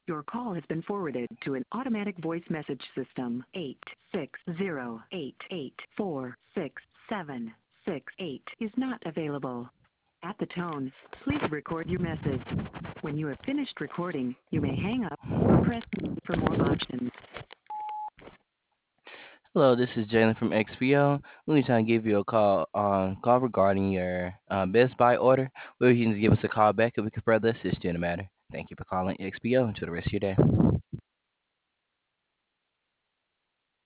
Your call has been forwarded to an automatic voice message system. 860-884-6768 is not available. At the tone, please record your message. When you have finished recording, you may hang up or press for more options. Hello, this is Jalen from XPO. We're trying to give you a call regarding your Best Buy order. Where you can give us a call back and we can further assist you in the matter. Thank you for calling XPO. Enjoy the rest of your day.